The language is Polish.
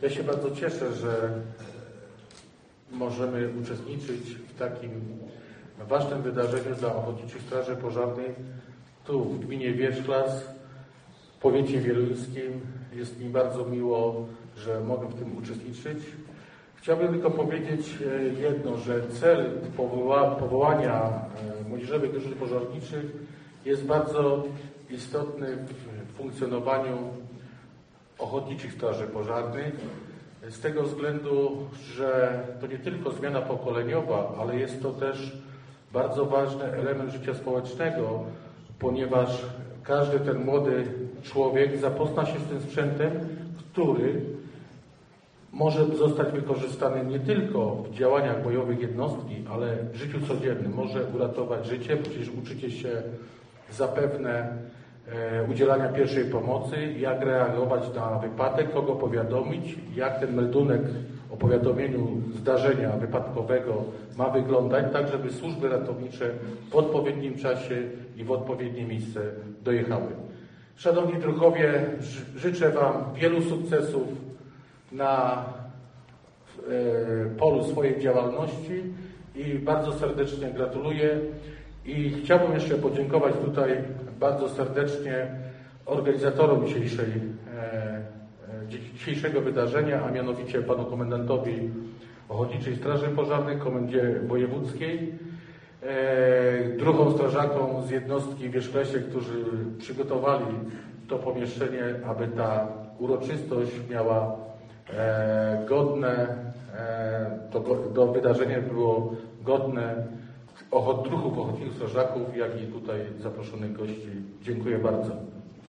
Ja się bardzo cieszę, że możemy uczestniczyć w takim ważnym wydarzeniu dla Ochotniczych Straży Pożarnych tu w gminie Wierzchlas, w powiecie wieluńskim. Jest mi bardzo miło, że mogę w tym uczestniczyć. Chciałbym tylko powiedzieć jedno, że cel powołania młodzieżowych drużyn pożarniczych jest bardzo istotny w funkcjonowaniu Ochotniczych Straży Pożarnych, z tego względu, że to nie tylko zmiana pokoleniowa, ale jest to też bardzo ważny element życia społecznego, ponieważ każdy ten młody człowiek zapozna się z tym sprzętem, który może zostać wykorzystany nie tylko w działaniach bojowych jednostki, ale w życiu codziennym. Może uratować życie, przecież uczycie się zapewne udzielania pierwszej pomocy, jak reagować na wypadek, kogo powiadomić, jak ten meldunek o powiadomieniu zdarzenia wypadkowego ma wyglądać, tak żeby służby ratownicze w odpowiednim czasie i w odpowiednie miejsce dojechały. Szanowni druhowie, życzę Wam wielu sukcesów na polu swojej działalności i bardzo serdecznie gratuluję. I chciałbym jeszcze podziękować tutaj bardzo serdecznie organizatorom dzisiejszego wydarzenia, a mianowicie panu komendantowi Ochotniczej Straży Pożarnej, komendzie wojewódzkiej, druhom strażakom z jednostki w Wierzchlesie, którzy przygotowali to pomieszczenie, aby ta uroczystość miała to wydarzenie było godne druhów ochotniczych strażaków, jak i tutaj zaproszonych gości. Dziękuję bardzo.